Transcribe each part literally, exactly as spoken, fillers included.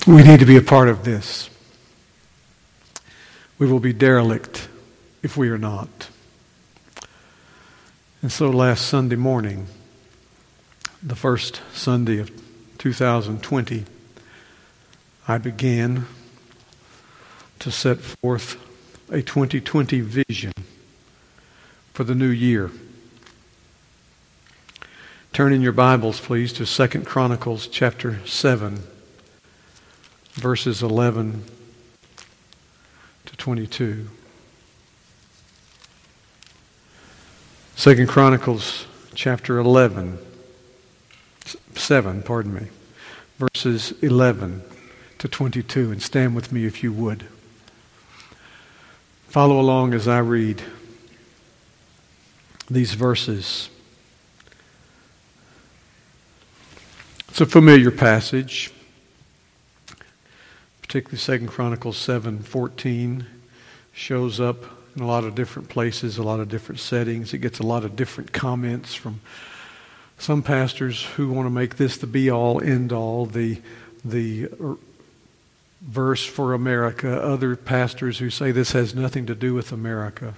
We need to be a part of this. We will be derelict if we are not. And so last Sunday morning, the first Sunday of two thousand twenty, I began to set forth a twenty twenty vision for the new year. Turn in your Bibles, please, to Second Chronicles chapter seven, verses eleven to twenty-two. Second Chronicles chapter eleven, seven, pardon me, verses eleven to twenty-two, and stand with me if you would. Follow along as I read these verses. It's a familiar passage, particularly Second Chronicles seven fourteen. Shows up in a lot of different places, a lot of different settings. It gets a lot of different comments from some pastors who want to make this the be-all, end-all, the the verse for America. Other pastors who say this has nothing to do with America.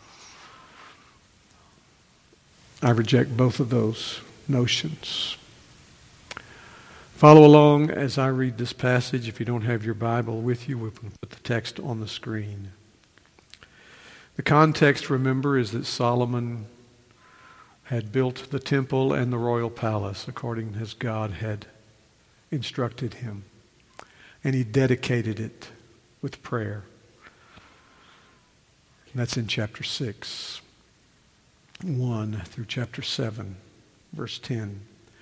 I reject both of those notions. Follow along as I read this passage. If you don't have your Bible with you, we'll put the text on the screen. The context, remember, is that Solomon had built the temple and the royal palace according as God had instructed him. And he dedicated it with prayer. And that's in chapter six, one through chapter seven, verse ten.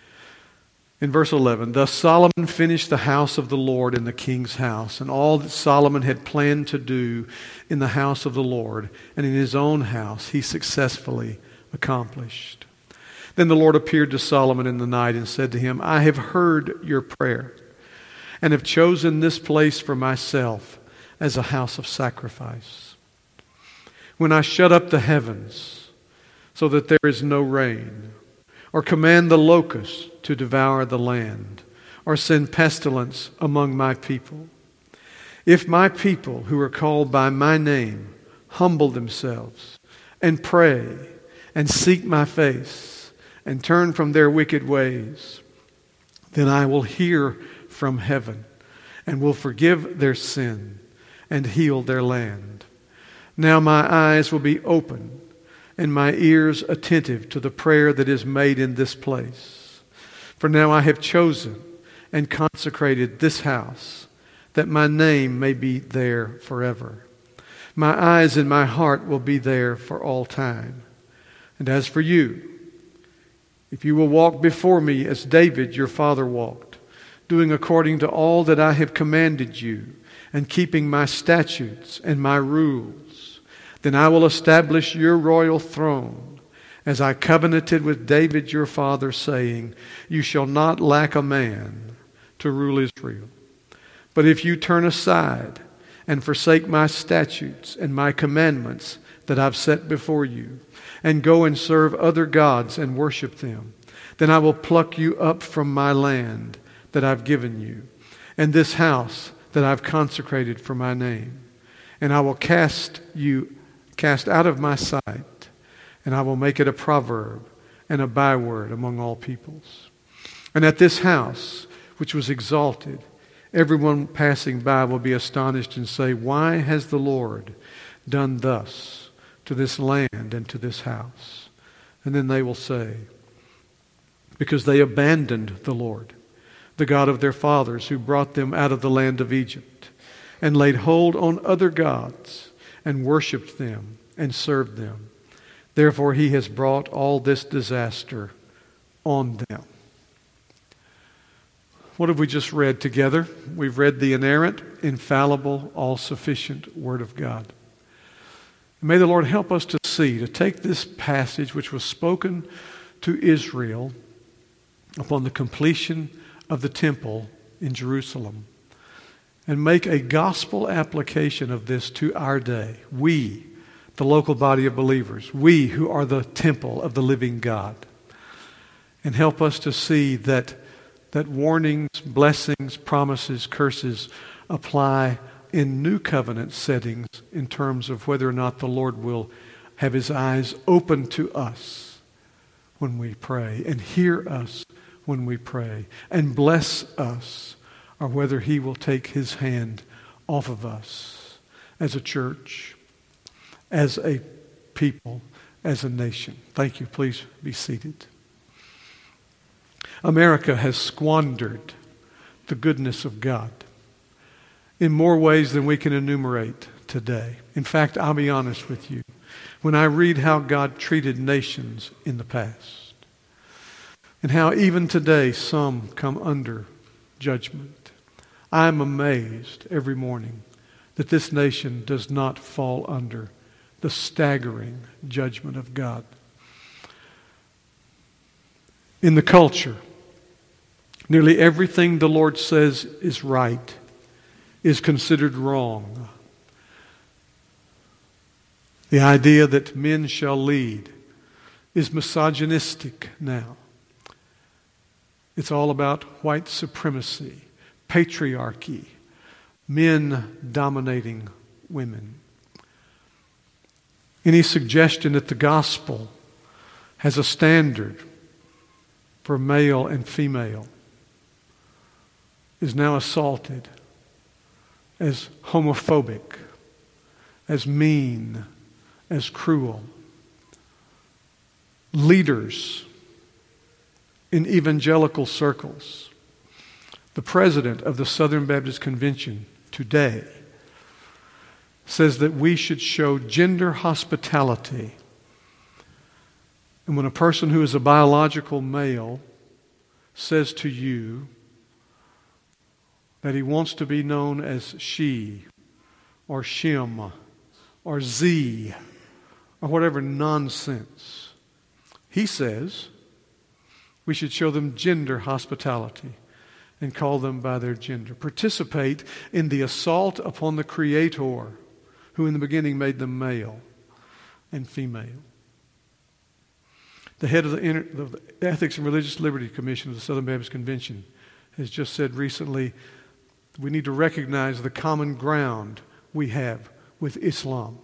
In verse eleven, thus Solomon finished the house of the Lord in the king's house, and all that Solomon had planned to do in the house of the Lord and in his own house he successfully accomplished. Then the Lord appeared to Solomon in the night and said to him, I have heard your prayer and have chosen this place for myself as a house of sacrifice. When I shut up the heavens so that there is no rain, or command the locusts to devour the land, or send pestilence among my people. If my people who are called by my name humble themselves and pray and seek my face and turn from their wicked ways, then I will hear from heaven and will forgive their sin and heal their land. Now my eyes will be open and my ears attentive to the prayer that is made in this place. For now I have chosen and consecrated this house, that my name may be there forever. My eyes and my heart will be there for all time. And as for you, if you will walk before me as David your father walked, doing according to all that I have commanded you, and keeping my statutes and my rules, then I will establish your royal throne, as I covenanted with David your father, saying, you shall not lack a man to rule Israel. But if you turn aside and forsake my statutes and my commandments that I've set before you, and go and serve other gods and worship them, then I will pluck you up from my land that I've given you, and this house that I've consecrated for my name. And I will cast you cast out of my sight, and I will make it a proverb and a byword among all peoples. And at this house, which was exalted, everyone passing by will be astonished and say, why has the Lord done thus to this land and to this house? And then they will say, because they abandoned the Lord, the God of their fathers, who brought them out of the land of Egypt, and laid hold on other gods, and worshipped them and served them. Therefore he has brought all this disaster on them. What have we just read together? We've read the inerrant, infallible, all-sufficient Word of God. May the Lord help us to see, to take this passage which was spoken to Israel upon the completion of the temple in Jerusalem, and make a gospel application of this to our day. We, the local body of believers, we who are the temple of the living God. And help us to see that that warnings, blessings, promises, curses apply in new covenant settings in terms of whether or not the Lord will have his eyes open to us when we pray and hear us when we pray and bless us, or whether he will take his hand off of us as a church, as a people, as a nation. Thank you. Please be seated. America has squandered the goodness of God in more ways than we can enumerate today. In fact, I'll be honest with you. When I read how God treated nations in the past, and how even today some come under judgment, I am amazed every morning that this nation does not fall under the staggering judgment of God. In the culture, nearly everything the Lord says is right is considered wrong. The idea that men shall lead is misogynistic now. It's all about white supremacy, patriarchy, men dominating women. Any suggestion that the gospel has a standard for male and female is now assaulted as homophobic, as mean, as cruel. Leaders in evangelical circles, the president of the Southern Baptist Convention today says that we should show gender hospitality. And when a person who is a biological male says to you that he wants to be known as she or shim or z or whatever nonsense, he says we should show them gender hospitality and call them by their gender. Participate in the assault upon the Creator, who in the beginning made them male and female. The head of the, Inter- the Ethics and Religious Liberty Commission of the Southern Baptist Convention has just said recently we need to recognize the common ground we have with Islam.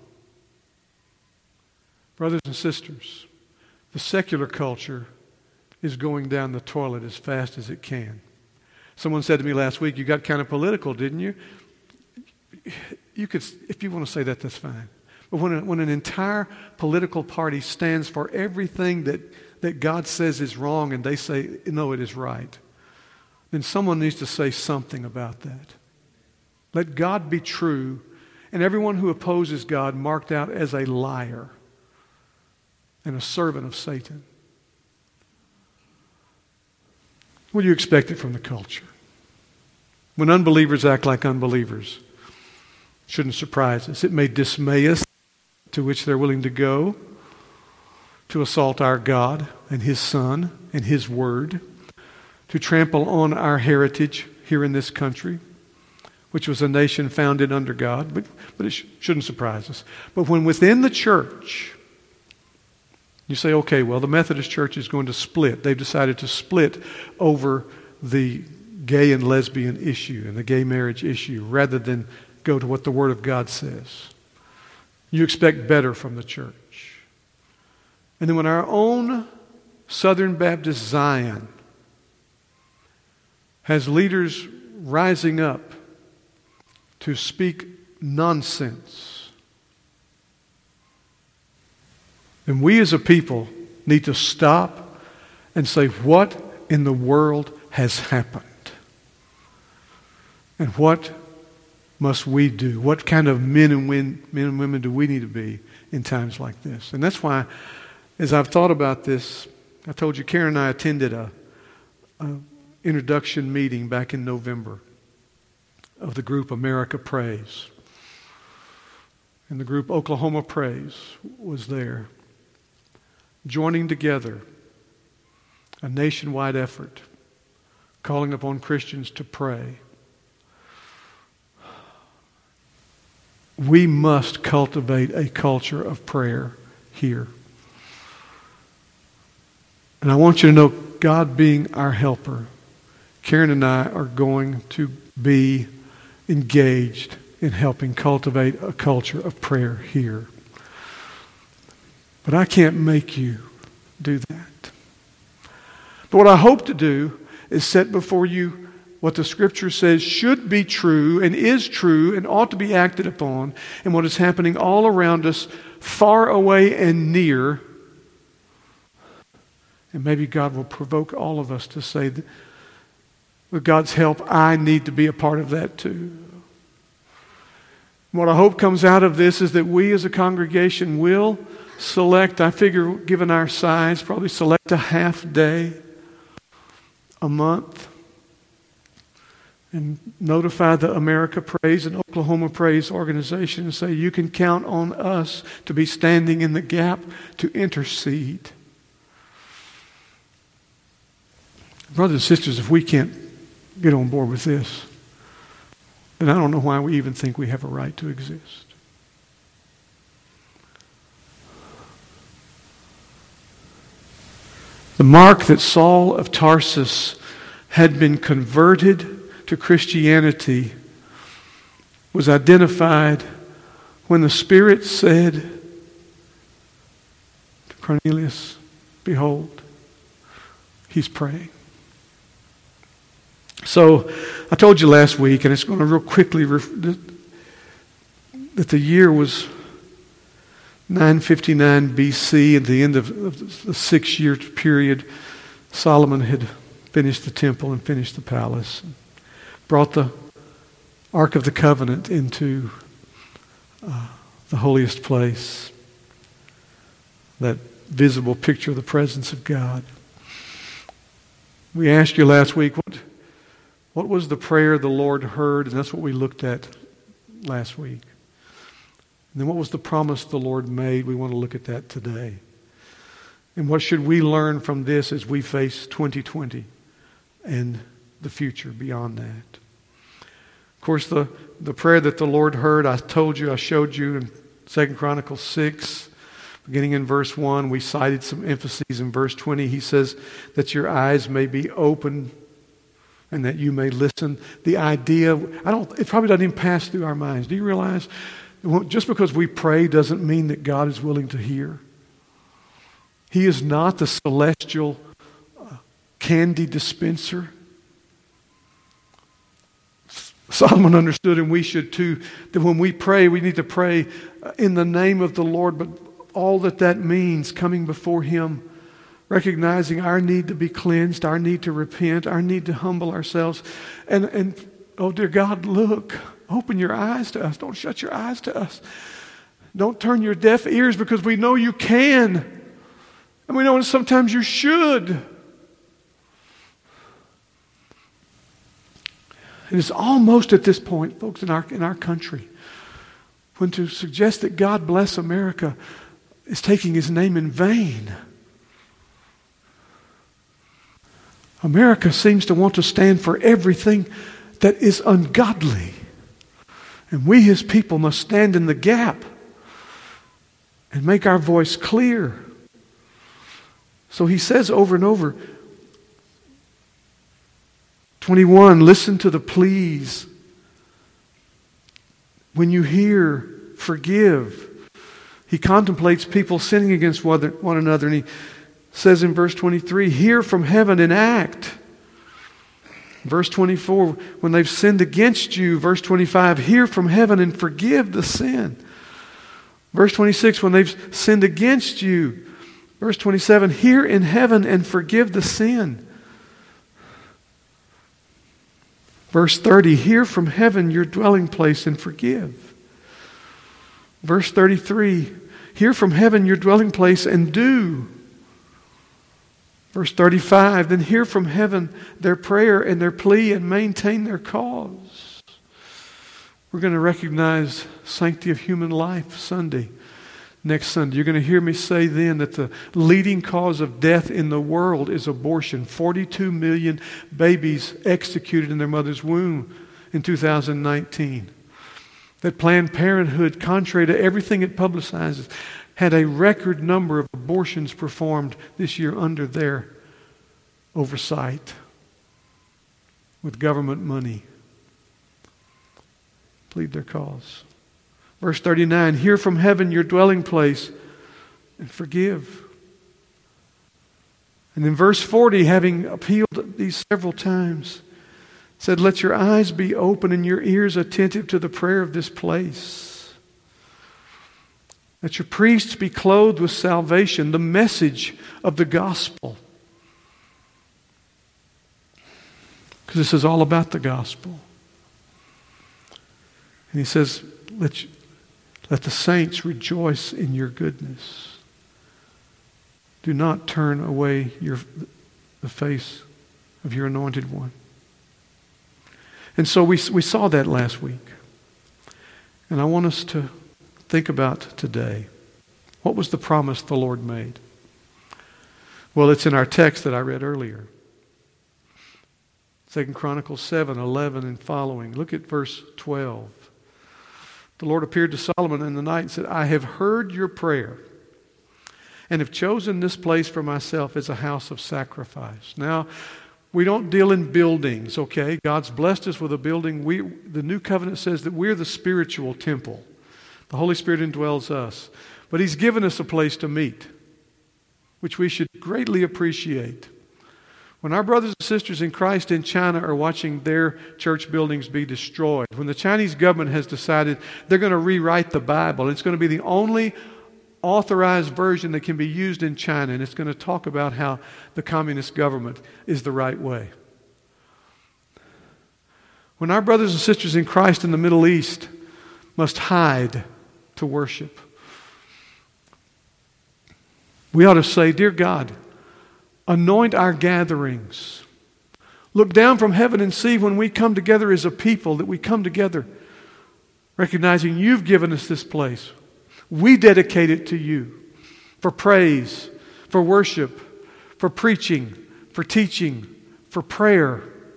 Brothers and sisters, the secular culture is going down the toilet as fast as it can. Someone said to me last week, you got kind of political, didn't you? You could, if you want to say that, that's fine. But when, a, when an entire political party stands for everything that, that God says is wrong and they say, no, it is right, then someone needs to say something about that. Let God be true, and everyone who opposes God marked out as a liar and a servant of Satan. What do you expect it from the culture? When unbelievers act like unbelievers, shouldn't surprise us. It may dismay us, to which they're willing to go to assault our God and His Son and His Word, to trample on our heritage here in this country, which was a nation founded under God, but, but it sh- shouldn't surprise us. But when within the church, you say, okay, well, the Methodist Church is going to split. They've decided to split over the gay and lesbian issue and the gay marriage issue rather than go to what the Word of God says. You expect better from the church. And then when our own Southern Baptist Zion has leaders rising up to speak nonsense, then we as a people need to stop and say, what in the world has happened? And what must we do? What kind of men and, win, men and women do we need to be in times like this? And that's why, as I've thought about this, I told you Karen and I attended a, a introduction meeting back in November of the group America Prays. And the group Oklahoma Prays was there, joining together a nationwide effort, calling upon Christians to pray. We must cultivate a culture of prayer here. And I want you to know, God being our helper, Karen and I are going to be engaged in helping cultivate a culture of prayer here. But I can't make you do that. But what I hope to do is set before you what the Scripture says should be true and is true and ought to be acted upon, and what is happening all around us, far away and near. And maybe God will provoke all of us to say that with God's help, I need to be a part of that too. What I hope comes out of this is that we as a congregation will select, I figure given our size, probably select a half day, a month, and notify the America Prays and Oklahoma Prays organization and say, you can count on us to be standing in the gap to intercede. Brothers and sisters, if we can't get on board with this, then I don't know why we even think we have a right to exist. The mark that Saul of Tarsus had been converted to Christianity was identified when the Spirit said to Cornelius, behold, he's praying. So I told you last week, and it's going to real quickly, ref- that the year was nine fifty-nine B C, at the end of, of the six-year period. Solomon had finished the temple and finished the palace, and brought the Ark of the Covenant into uh, the holiest place, that visible picture of the presence of God. We asked you last week, what, what was the prayer the Lord heard? And that's what we looked at last week. And then what was the promise the Lord made? We want to look at that today. And what should we learn from this as we face twenty twenty and the future beyond that? Of course, the, the prayer that the Lord heard, I told you, I showed you in Second Chronicles six, beginning in verse one. We cited some emphases in verse twenty. He says that your eyes may be open and that you may listen. The idea, I don't, it probably doesn't even pass through our minds. Do you realize just because we pray doesn't mean that God is willing to hear? He is not the celestial uh, candy dispenser. Solomon understood, and we should too, that when we pray, we need to pray in the name of the Lord, but all that that means, coming before Him, recognizing our need to be cleansed, our need to repent, our need to humble ourselves. And, and oh dear God, look, open your eyes to us. Don't shut your eyes to us. Don't turn your deaf ears, because we know you can. And we know that sometimes you should. It is almost at this point, folks, in our, in our country, when to suggest that God bless America is taking His name in vain. America seems to want to stand for everything that is ungodly. And we, His people, must stand in the gap and make our voice clear. So He says over and over, twenty-one, listen to the pleas. When you hear, forgive. He contemplates people sinning against one another, and he says in verse twenty-three, hear from heaven and act. Verse twenty-four, when they've sinned against you. Verse twenty-five, hear from heaven and forgive the sin. Verse twenty-six, when they've sinned against you. Verse twenty-seven, hear in heaven and forgive the sin. Verse thirty, hear from heaven your dwelling place and forgive. Verse thirty-three, hear from heaven your dwelling place and do. Verse thirty-five, then hear from heaven their prayer and their plea and maintain their cause. We're going to recognize Sanctity of Human Life Sunday. Next Sunday, you're going to hear me say then that the leading cause of death in the world is abortion. forty-two million babies executed in their mother's womb in two thousand nineteen. That Planned Parenthood, contrary to everything it publicizes, had a record number of abortions performed this year under their oversight. with government money. Plead their cause. Verse thirty-nine, hear from heaven your dwelling place and forgive. And then verse forty, having appealed these several times, said, let your eyes be open and your ears attentive to the prayer of this place. Let your priests be clothed with salvation, the message of the gospel. Because this is all about the gospel. And he says, let, you, let the saints rejoice in your goodness. Do not turn away your, the face of your anointed one. And so we, we saw that last week. And I want us to think about today. What was the promise the Lord made? Well, it's in our text that I read earlier. Second Chronicles seven, eleven and following. Look at verse twelve. The Lord appeared to Solomon in the night and said, I have heard your prayer and have chosen this place for myself as a house of sacrifice. Now, we don't deal in buildings, okay? God's blessed us with a building. We, the New Covenant says that we're the spiritual temple. The Holy Spirit indwells us. But He's given us a place to meet, which we should greatly appreciate. When our brothers and sisters in Christ in China are watching their church buildings be destroyed, when the Chinese government has decided they're going to rewrite the Bible, it's going to be the only authorized version that can be used in China, and it's going to talk about how the communist government is the right way. When our brothers and sisters in Christ in the Middle East must hide to worship, we ought to say, dear God, anoint our gatherings. Look down from heaven and see when we come together as a people, that we come together recognizing you've given us this place. We dedicate it to you for praise, for worship, for preaching, for teaching, for prayer.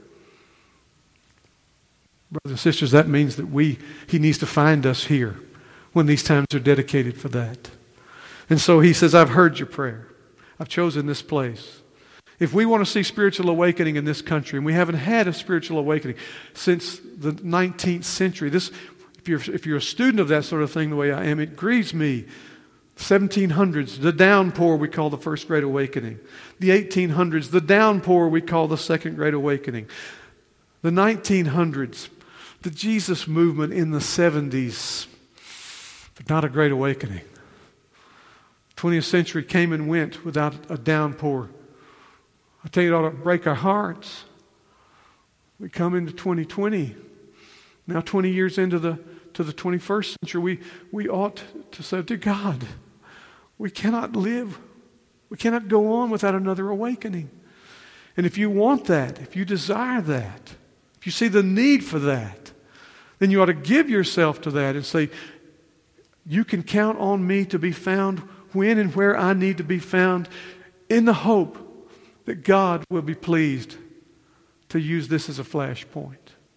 Brothers and sisters, that means that we He needs to find us here when these times are dedicated for that. And so He says, I've heard your prayer. I've chosen this place. If we want to see spiritual awakening in this country, and we haven't had a spiritual awakening since the nineteenth century, this, if you're, if you're a student of that sort of thing the way I am, it grieves me. seventeen hundreds, the downpour we call the First Great Awakening. The eighteen hundreds, the downpour we call the Second Great Awakening. The nineteen hundreds, the Jesus movement in the seventies, but not a great awakening. twentieth century came and went without a downpour. I tell you, it ought to break our hearts. We come into twenty twenty, now twenty years into the to the twenty-first century, we, we ought to say, dear God, we cannot live, we cannot go on without another awakening. And if you want that, if you desire that, if you see the need for that, then you ought to give yourself to that and say, you can count on me to be found when and where I need to be found, in the hope that God will be pleased to use this as a flashpoint.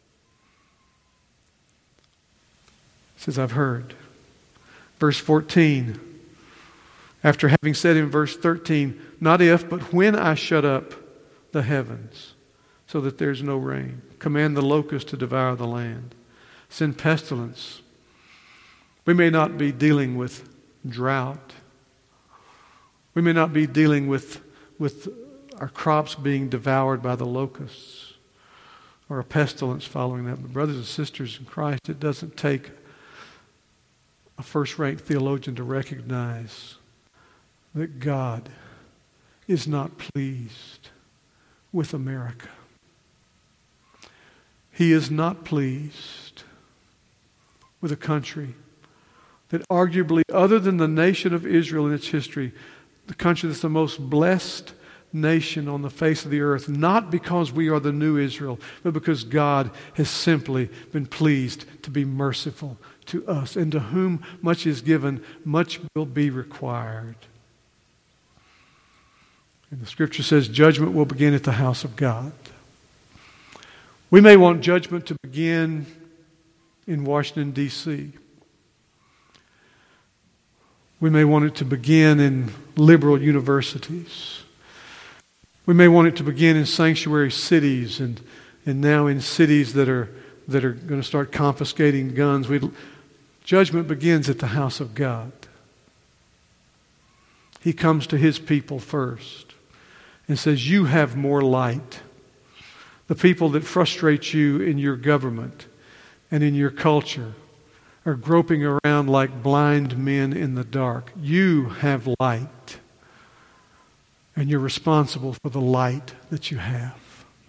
He says, I've heard. Verse fourteen, after having said in verse thirteen, not if, but when I shut up the heavens so that there's no rain, command the locust to devour the land, send pestilence. We may not be dealing with drought. We may not be dealing with, with our crops being devoured by the locusts or a pestilence following that. But brothers and sisters in Christ, it doesn't take a first-rate theologian to recognize that God is not pleased with America. He is not pleased with a country that arguably, other than the nation of Israel in its history, the country that's the most blessed nation on the face of the earth, not because we are the new Israel, but because God has simply been pleased to be merciful to us. And to whom much is given, much will be required. And the Scripture says judgment will begin at the house of God. We may want judgment to begin in Washington, D C We may want it to begin in liberal universities. We may want it to begin in sanctuary cities and and now in cities that are that are going to start confiscating guns. We, judgment begins at the house of God. He comes to His people first and says, you have more light. The people that frustrate you in your government and in your culture are groping around like blind men in the dark. You have light, and you're responsible for the light that you have.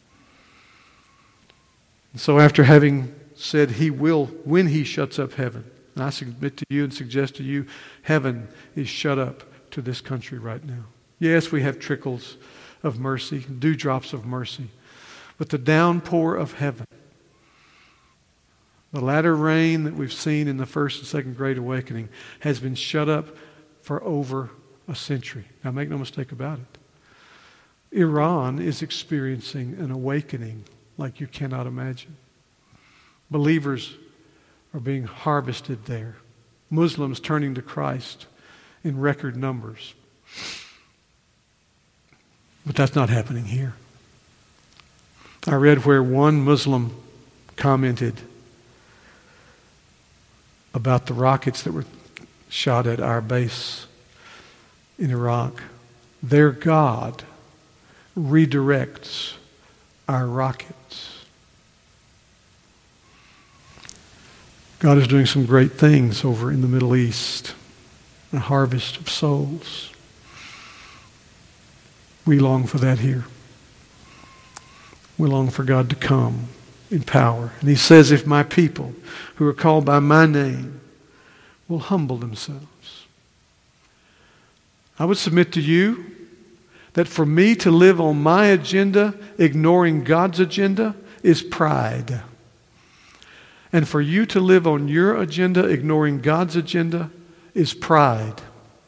And so after having said He will, when He shuts up heaven, and I submit to you and suggest to you, heaven is shut up to this country right now. Yes, we have trickles of mercy, dewdrops of mercy, but the downpour of heaven, the latter rain that we've seen in the first and second Great Awakening, has been shut up for over a century. Now make no mistake about it. Iran is experiencing an awakening like you cannot imagine. Believers are being harvested there. Muslims turning to Christ in record numbers. But that's not happening here. I read where one Muslim commented about the rockets that were shot at our base in Iraq. Their God redirects our rockets. God is doing some great things over in the Middle East. A harvest of souls. We long for that here. We long for God to come in power. And He says, if my people who are called by my name will humble themselves. I would submit to you that for me to live on my agenda, ignoring God's agenda, is pride. And for you to live on your agenda, ignoring God's agenda, is pride.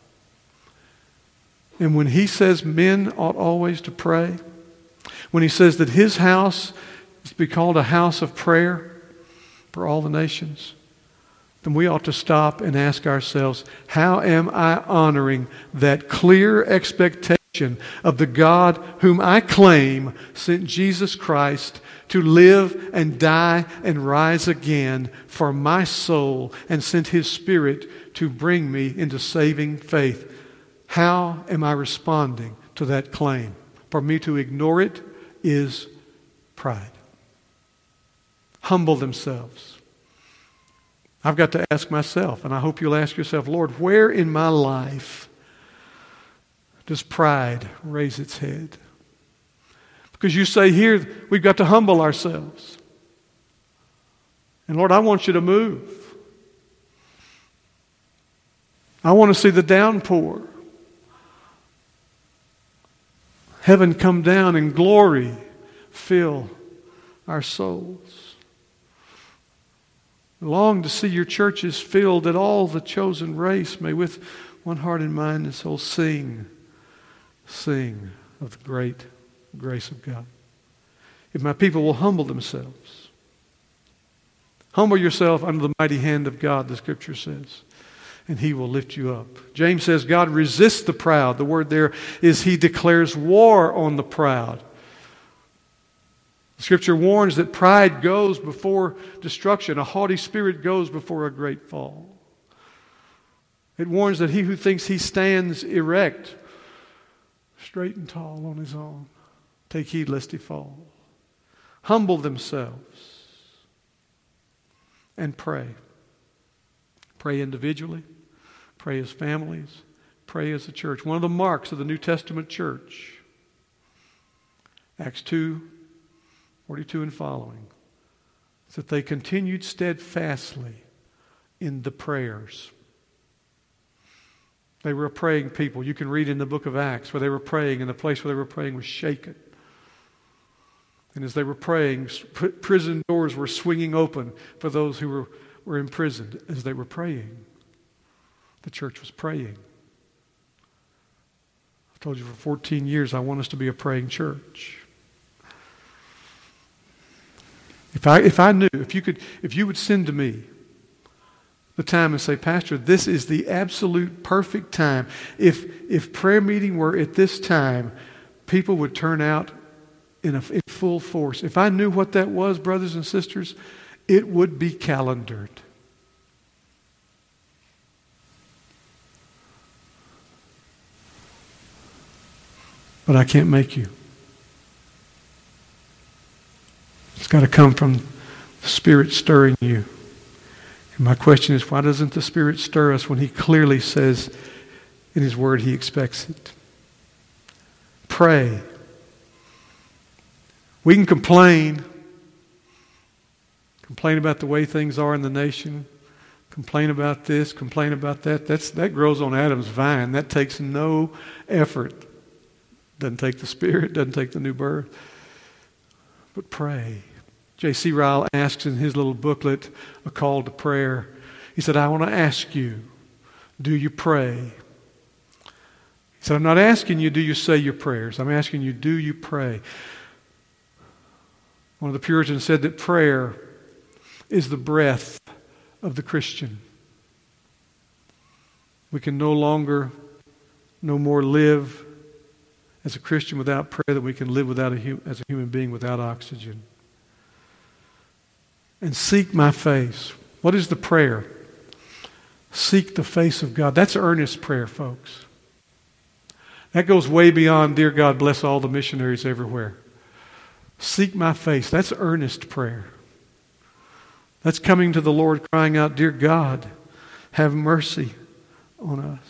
And when He says men ought always to pray, when He says that His house is to be called a house of prayer for all the nations, then we ought to stop and ask ourselves, how am I honoring that clear expectation of the God whom I claim sent Jesus Christ to live and die and rise again for my soul and sent His Spirit to bring me into saving faith? How am I responding to that claim? For me to ignore it is pride. Humble themselves. I've got to ask myself, and I hope you'll ask yourself, Lord, where in my life does pride raise its head? Because you say here we've got to humble ourselves. And Lord, I want you to move. I want to see the downpour. Heaven come down and glory fill our souls. I long to see your churches filled, that all the chosen race may with one heart and mind and soul sing, sing of the great grace of God. If my people will humble themselves, humble yourself under the mighty hand of God, the Scripture says, and He will lift you up. James says God resists the proud. The word there is He declares war on the proud. The Scripture warns that pride goes before destruction. A haughty spirit goes before a great fall. It warns that he who thinks he stands erect, straight and tall on his own, take heed lest he fall. Humble themselves and pray. Pray individually. Pray as families. Pray as a church. One of the marks of the New Testament church, Acts two, forty-two and following, is that they continued steadfastly in the prayers. They were a praying people. You can read in the book of Acts where they were praying, and the place where they were praying was shaken. And as they were praying, prison doors were swinging open for those who were, were imprisoned as they were praying. The church was praying. I've told you for fourteen years I want us to be a praying church. If I if I knew, if you could, if you would send to me the time and say, Pastor, this is the absolute perfect time. If if prayer meeting were at this time, people would turn out in, a, in full force. If I knew what that was, brothers and sisters, it would be calendared. But I can't make you. It's got to come from the Spirit stirring you. And my question is, why doesn't the Spirit stir us when He clearly says in His Word He expects it? Pray. We can complain. Complain about the way things are in the nation. Complain about this, complain about that. That's, that grows on Adam's vine. That takes no effort. Doesn't take the Spirit, doesn't take the new birth. But pray. J C Ryle asks in his little booklet, A Call to Prayer, he said, I want to ask you, do you pray? He said, I'm not asking you, do you say your prayers? I'm asking you, do you pray? One of the Puritans said that prayer is the breath of the Christian. We can no longer, no more live as a Christian without prayer than we can live without a, as a human being without oxygen. And seek my face. What is the prayer? Seek the face of God. That's earnest prayer, folks. That goes way beyond, dear God, bless all the missionaries everywhere. Seek my face. That's earnest prayer. That's coming to the Lord crying out, dear God, have mercy on us.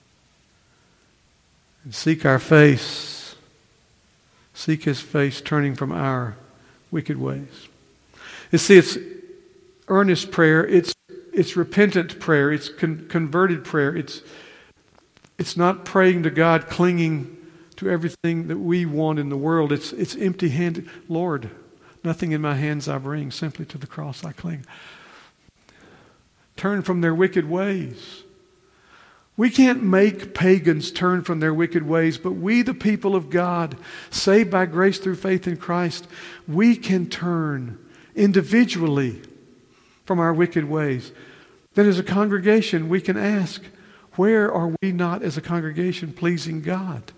And seek our face. Seek His face, turning from our wicked ways. You see, it's earnest prayer. It's it's repentant prayer. It's con- converted prayer. It's it's not praying to God, clinging to everything that we want in the world. It's it's empty-handed. Lord, nothing in my hands I bring, simply to the cross I cling. Turn from their wicked ways. We can't make pagans turn from their wicked ways, but we, the people of God, saved by grace through faith in Christ, we can turn individually from our wicked ways. Then as a congregation, we can ask, where are we not as a congregation pleasing God?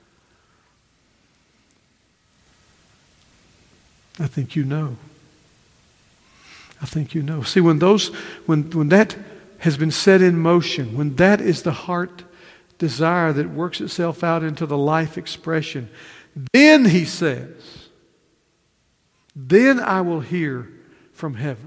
I think you know. I think you know. See, when those, when when that has been set in motion, when that is the heart desire that works itself out into the life expression, then He says, then I will hear from heaven.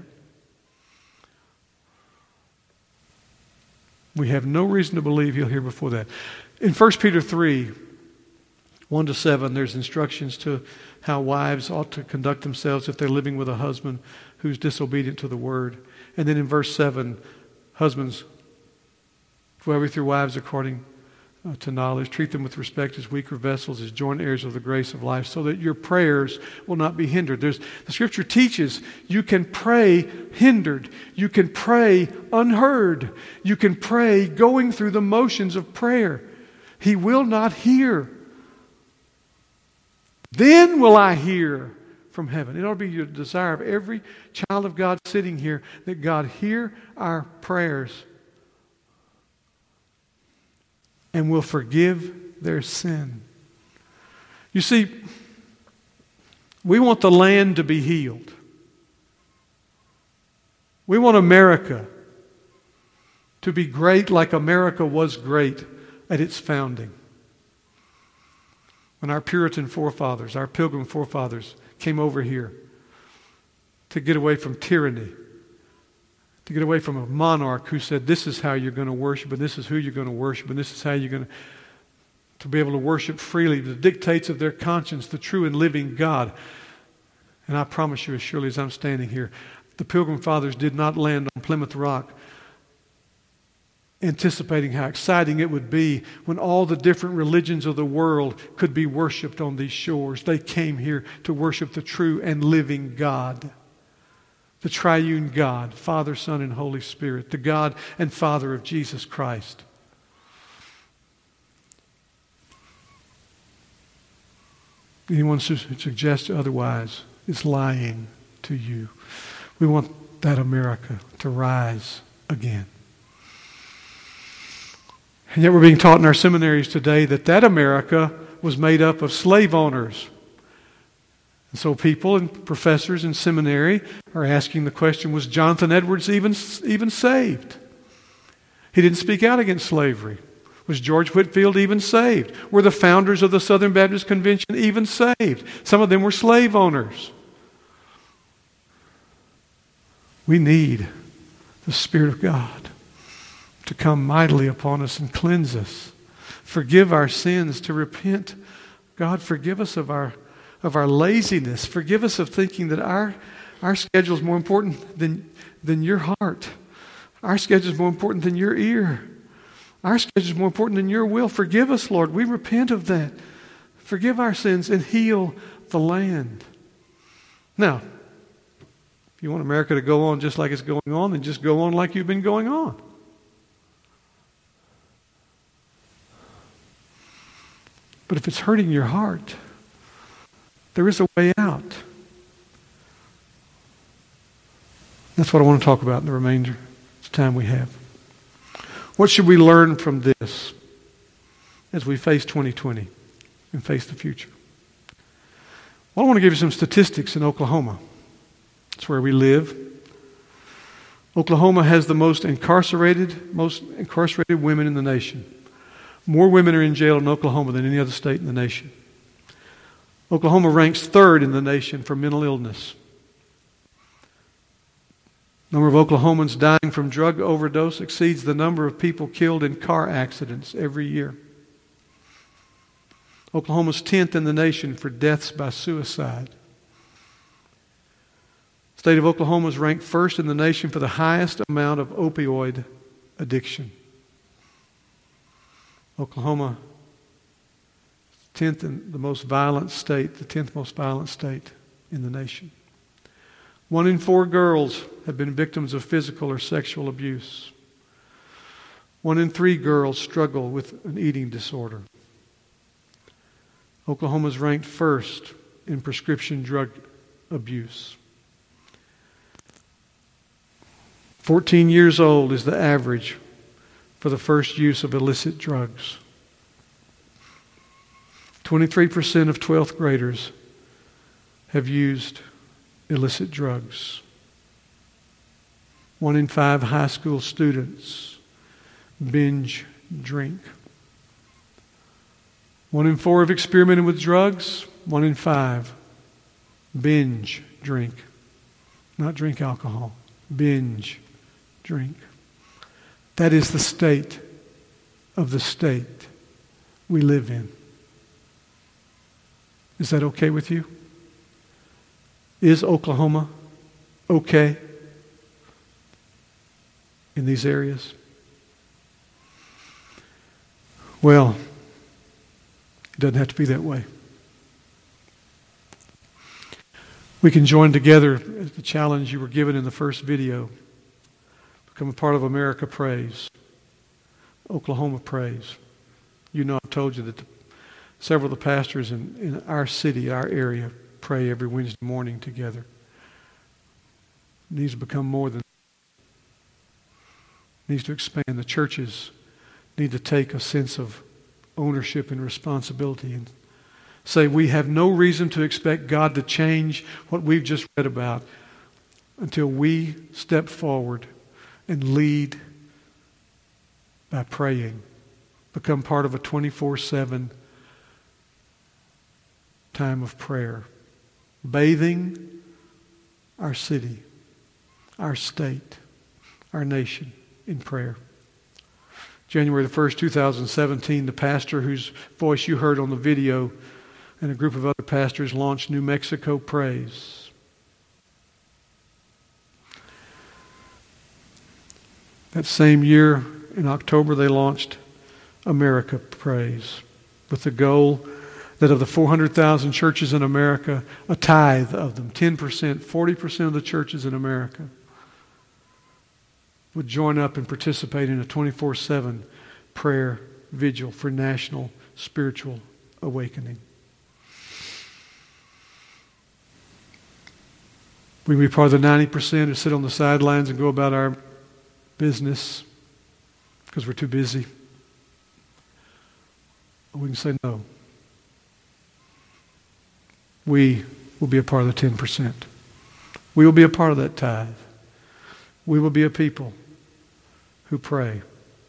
We have no reason to believe He'll hear before that. In First Peter three, one to seven, there's instructions to how wives ought to conduct themselves if they're living with a husband who's disobedient to the word. And then in verse seven, husbands, dwell with your wives according uh, to knowledge. Treat them with respect as weaker vessels, as joint heirs of the grace of life, so that your prayers will not be hindered. There's, the Scripture teaches you can pray hindered. You can pray unheard. You can pray going through the motions of prayer. He will not hear. Then will I hear from heaven. It ought to be your desire of every child of God sitting here that God hear our prayers and will forgive their sin. You see, we want the land to be healed. We want America to be great like America was great at its founding. When our Puritan forefathers, our Pilgrim forefathers came over here to get away from tyranny, to get away from a monarch who said, this is how you're going to worship, and this is who you're going to worship, and this is how you're going to, to be able to worship freely, the dictates of their conscience, the true and living God. And I promise you, as surely as I'm standing here, the Pilgrim Fathers did not land on Plymouth Rock anticipating how exciting it would be when all the different religions of the world could be worshipped on these shores. They came here to worship the true and living God, the triune God, Father, Son, and Holy Spirit, the God and Father of Jesus Christ. Anyone who suggests otherwise is lying to you. We want that America to rise again. And yet we're being taught in our seminaries today that that America was made up of slave owners So people and professors in seminary are asking the question, was Jonathan Edwards even, even saved? He didn't speak out against slavery. Was George Whitefield even saved? Were the founders of the Southern Baptist Convention even saved? Some of them were slave owners. We need the Spirit of God to come mightily upon us and cleanse us. Forgive our sins, to repent. God, forgive us of our of our laziness. Forgive us of thinking that our, our schedule is more important than, than your heart. Our schedule is more important than your ear. Our schedule is more important than your will. Forgive us, Lord. We repent of that. Forgive our sins and heal the land. Now, if you want America to go on just like it's going on, then just go on like you've been going on. But if it's hurting your heart, there is a way out. That's what I want to talk about in the remainder of the time we have. What should we learn from this as we face twenty twenty and face the future? Well, I want to give you some statistics in Oklahoma. It's where we live. Oklahoma has the most incarcerated, most incarcerated women in the nation. More women are in jail in Oklahoma than any other state in the nation. Oklahoma ranks third in the nation for mental illness. The number of Oklahomans dying from drug overdose exceeds the number of people killed in car accidents every year. Oklahoma's tenth in the nation for deaths by suicide. The state of Oklahoma is ranked first in the nation for the highest amount of opioid addiction. Oklahoma, tenth in the most violent state, the tenth most violent state in the nation. One in four girls have been victims of physical or sexual abuse. One in three girls struggle with an eating disorder. Oklahoma is ranked first in prescription drug abuse. fourteen years old is the average for the first use of illicit drugs. twenty-three percent of twelfth graders have used illicit drugs. One in five high school students binge drink. One in four have experimented with drugs. One in five binge drink. Not drink alcohol. Binge drink. That is the state of the state we live in. Is that okay with you? Is Oklahoma okay in these areas? Well, it doesn't have to be that way. We can join together as the challenge you were given in the first video. Become a part of America Prays. Oklahoma Prays. You know, I've told you that the, several of the pastors in, in our city, our area, pray every Wednesday morning together. It needs to become more than it needs to expand. The churches need to take a sense of ownership and responsibility and say we have no reason to expect God to change what we've just read about until we step forward and lead by praying. Become part of a twenty-four seven time of prayer. Bathing our city, our state, our nation in prayer. January the first, two thousand seventeen, the pastor whose voice you heard on the video and a group of other pastors launched New Mexico Prays. That same year, in October, they launched America Prays with the goal that of the four hundred thousand churches in America, a tithe of them, ten percent, forty percent of the churches in America would join up and participate in a twenty-four seven prayer vigil for national spiritual awakening. We can be part of the ninety percent who sit on the sidelines and go about our business because we're too busy. Or we can say no. We will be a part of the ten percent. We will be a part of that tithe. We will be a people who pray.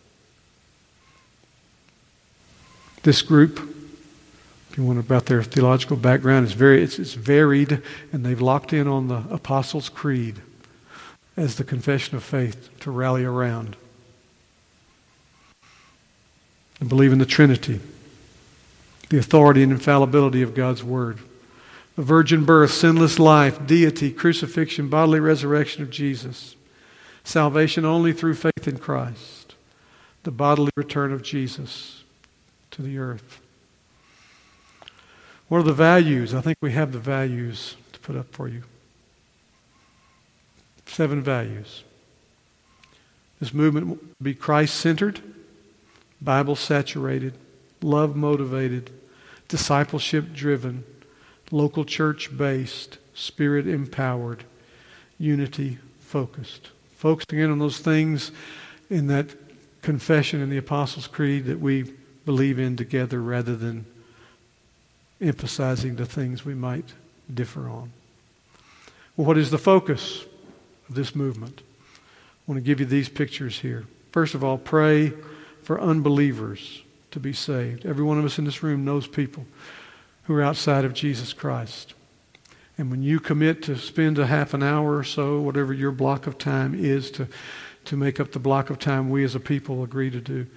This group, if you want about their theological background, is very it's, it's varied, and they've locked in on the Apostles' Creed as the confession of faith to rally around. And believe in the Trinity, the authority and infallibility of God's Word, the virgin birth, sinless life, deity, crucifixion, bodily resurrection of Jesus, salvation only through faith in Christ, the bodily return of Jesus to the earth. What are the values? I think we have the values to put up for you. Seven values. This movement will be Christ-centered, Bible-saturated, love-motivated, discipleship-driven, local church-based, Spirit-empowered, unity-focused. Focusing in on those things in that confession in the Apostles' Creed that we believe in together rather than emphasizing the things we might differ on. Well, what is the focus of this movement? I want to give you these pictures here. First of all, pray for unbelievers to be saved. Every one of us in this room knows people who are outside of Jesus Christ. And when you commit to spend a half an hour or so, whatever your block of time is, to, to make up the block of time we as a people agree to do,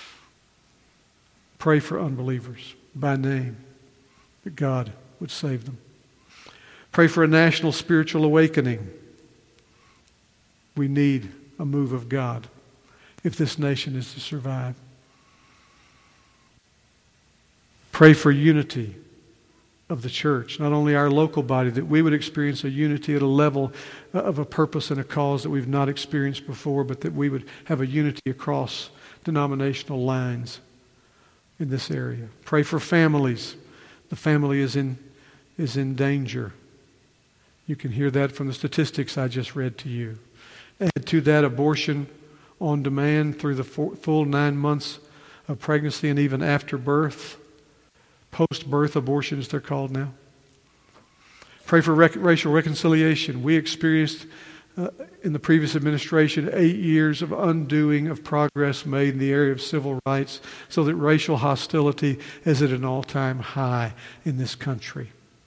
pray for unbelievers by name, that God would save them. Pray for a national spiritual awakening. We need a move of God if this nation is to survive. Pray for unity of the church, not only our local body, that we would experience a unity at a level of a purpose and a cause that we've not experienced before, but that we would have a unity across denominational lines in this area. Pray for families. The family is in, is in danger. You can hear that from the statistics I just read to you. Add to that abortion on demand through the full nine months of pregnancy and even after birth. Post-birth abortions, they're called now. Pray for rec- racial reconciliation. We experienced uh, in the previous administration eight years of undoing of progress made in the area of civil rights so that racial hostility is at an all-time high in this country.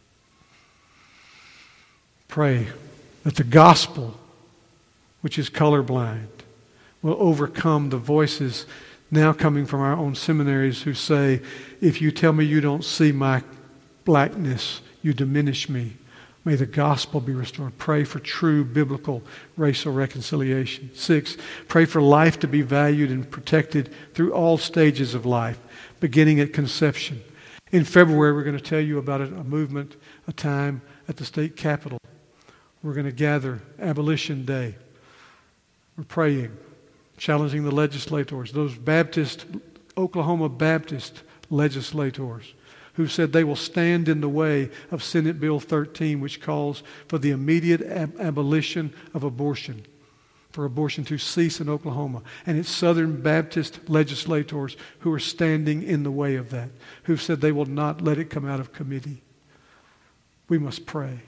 Pray that the gospel, which is colorblind, will overcome the voices now coming from our own seminaries who say, if you tell me you don't see my blackness, you diminish me. May the gospel be restored. Pray for true biblical racial reconciliation. Six, pray for life to be valued and protected through all stages of life, beginning at conception. In February, we're going to tell you about a, a movement, a time at the state capitol. We're going to gather Abolition Day. We're praying, challenging the legislators, those Baptist, Oklahoma Baptist legislators who said they will stand in the way of Senate Bill thirteen, which calls for the immediate ab- abolition of abortion, for abortion to cease in Oklahoma. And it's Southern Baptist legislators who are standing in the way of that, who said they will not let it come out of committee. We must pray.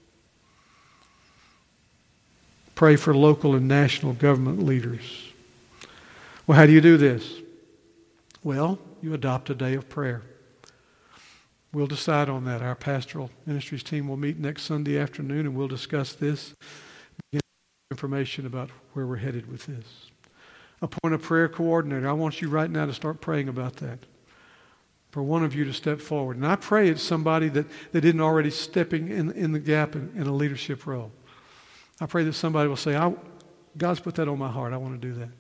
Pray for local and national government leaders. Well, how do you do this? Well, you adopt a day of prayer. We'll decide on that. Our pastoral ministries team will meet next Sunday afternoon and we'll discuss this. Get information about where we're headed with this. Appoint a prayer coordinator. I want you right now to start praying about that. For one of you to step forward. And I pray it's somebody that, that isn't already stepping in, in the gap in, in a leadership role. I pray that somebody will say, I, God's put that on my heart. I want to do that.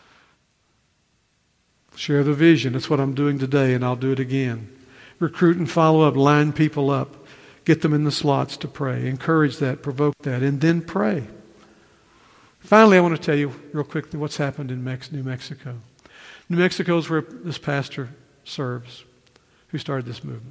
Share the vision. That's what I'm doing today, and I'll do it again. Recruit and follow up. Line people up. Get them in the slots to pray. Encourage that. Provoke that. And then pray. Finally, I want to tell you real quickly what's happened in Mex- New Mexico. New Mexico is where this pastor serves, who started this movement.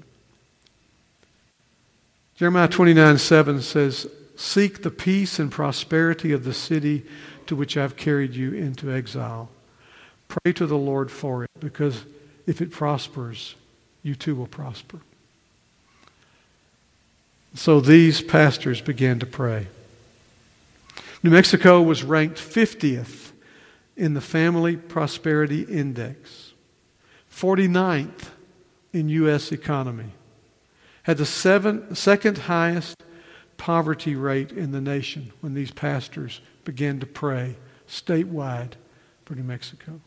Jeremiah twenty-nine seven says, seek the peace and prosperity of the city to which I've carried you into exile. Pray to the Lord for it, because if it prospers, you too will prosper. So these pastors began to pray. New Mexico was ranked fiftieth in the Family Prosperity Index, forty-ninth in U S economy, had the seven, second highest poverty rate in the nation when these pastors began to pray statewide for New Mexico.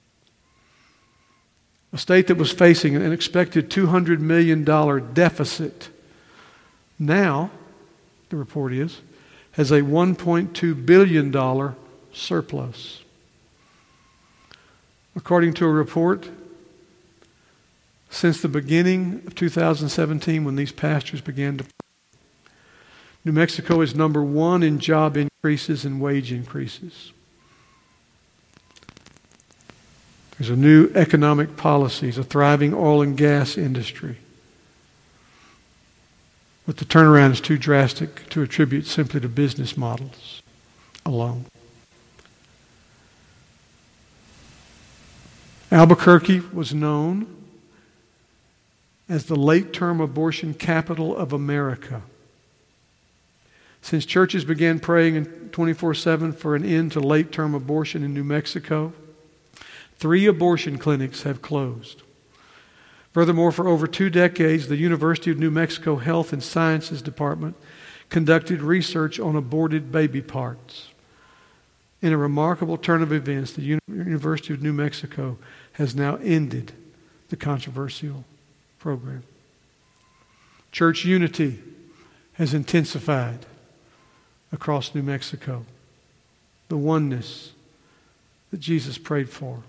A state that was facing an expected two hundred million dollars deficit now, the report is, has a one point two billion dollars surplus. According to a report, since the beginning of two thousand seventeen, when these pastors began to pray, New Mexico is number one in job increases and wage increases. There's a new economic policies, a thriving oil and gas industry. But the turnaround is too drastic to attribute simply to business models alone. Albuquerque was known as the late-term abortion capital of America. Since churches began praying twenty-four seven for an end to late-term abortion in New Mexico, three abortion clinics have closed. Furthermore, for over two decades, the University of New Mexico Health and Sciences Department conducted research on aborted baby parts. In a remarkable turn of events, the University of New Mexico has now ended the controversial program. Church unity has intensified across New Mexico. The oneness that Jesus prayed for.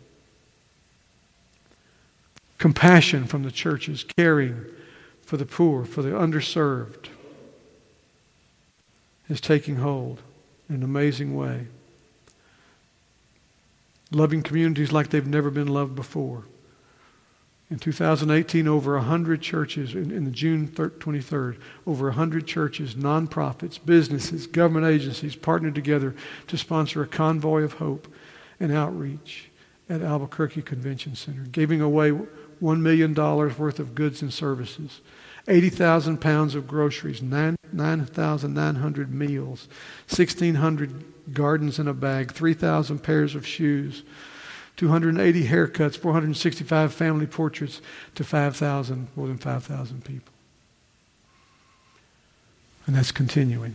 Compassion from the churches, caring for the poor, for the underserved, is taking hold in an amazing way. Loving communities like they've never been loved before. In two thousand eighteen, over one hundred churches, in, in the June twenty-third, over one hundred churches, nonprofits, businesses, government agencies partnered together to sponsor a convoy of hope and outreach at Albuquerque Convention Center, giving away one million dollars worth of goods and services, eighty thousand pounds of groceries, nine thousand nine hundred meals, sixteen hundred gardens in a bag, three thousand pairs of shoes, two hundred eighty haircuts, four hundred sixty-five family portraits to five thousand, more than five thousand people. And that's continuing.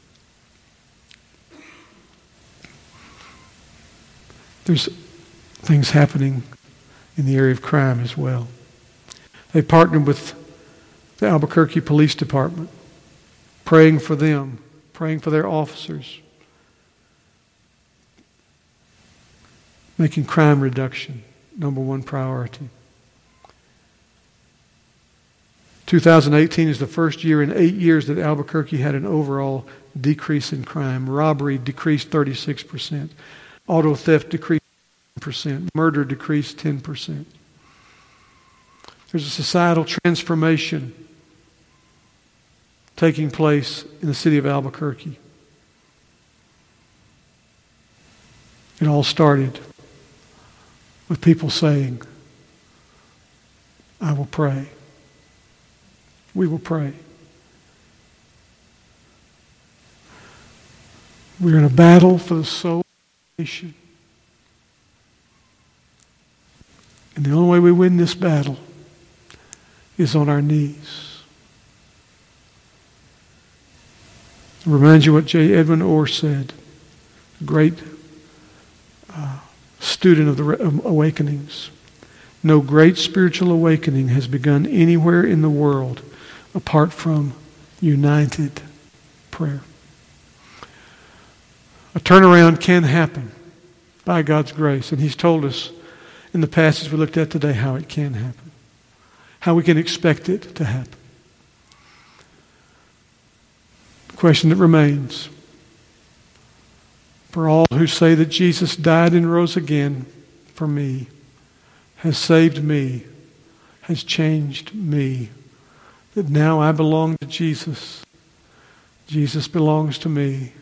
There's things happening in the area of crime as well. They partnered with the Albuquerque Police Department, praying for them, praying for their officers, making crime reduction number one priority. two thousand eighteen is the first year in eight years that Albuquerque had an overall decrease in crime. Robbery decreased thirty-six percent. Auto theft decreased ten percent. Murder decreased ten percent. There's a societal transformation taking place in the city of Albuquerque. It all started with people saying, I will pray. We will pray. We're in a battle for the soul of the nation. And the only way we win this battle is on our knees. It reminds you what J. Edwin Orr said, a great uh, student of the awakenings. No great spiritual awakening has begun anywhere in the world apart from united prayer. A turnaround can happen by God's grace, and He's told us in the passage we looked at today how it can happen, how we can expect it to happen. The question that remains, for all who say that Jesus died and rose again for me, has saved me, has changed me, that now I belong to Jesus, Jesus belongs to me.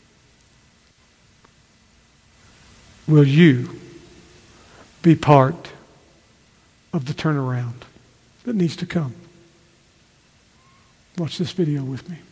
Will you be part of the turnaround that needs to come? Watch this video with me.